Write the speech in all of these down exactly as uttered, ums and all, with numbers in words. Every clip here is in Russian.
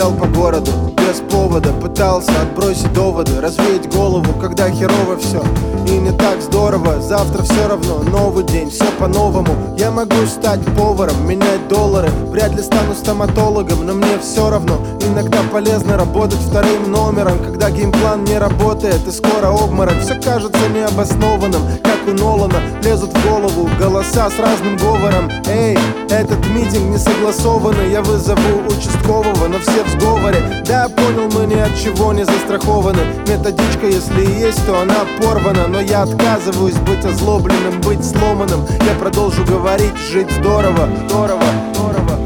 гулял по городу без повода, пытался отбросить доводы, развеять голову, когда херово все и не так здорово. Завтра все равно новый день, все по-новому. Я могу стать поваром, менять доллары, вряд ли стану стоматологом, но мне все равно. Иногда полезно работать вторым номером, когда геймплан не работает и скоро обморок. Все кажется необоснованным, как у Нолана. Лезут в голову голоса с разным говором. Эй, этот митинг не согласованный, я вызову участкового, но все в сговоре. Да, понял, мы ни от чего не застрахованы. Методичка, если и есть, то она порвана. Но я отказываюсь быть озлобленным, быть сломанным. Я продолжу говорить, жить здорово, здорово, здорово.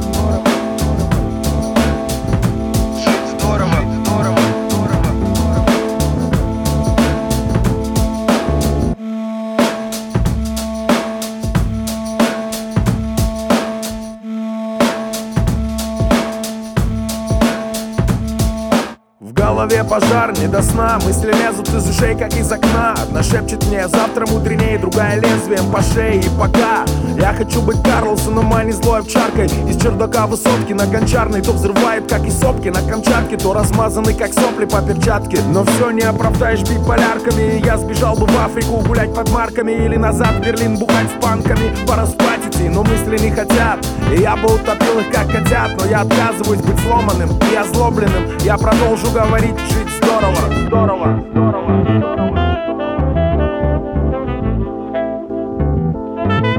В голове пожар, не до сна. Мысли лезут из ушей, как из окна. Одна шепчет мне: завтра мудренее, другая лезвием по шее. И пока я хочу быть Карлсоном, а не злой овчаркой из чердака высотки на Гончарной. То взрывает, как и сопки на Камчатке, то размазаны, как сопли по перчатке. Но все не оправдаешь биполярками. Я сбежал бы в Африку гулять под марками, или назад в Берлин бухать с панками. Пора спать идти, но мысли не хотят, и я бы утопил их, как котят. Но я отказываюсь быть сломанным и озлобленным. Я продолжу говорить, жить здорово, здорово, здорово, здорово.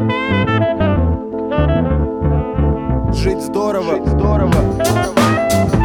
Жить здорово, жить здорово, здорово.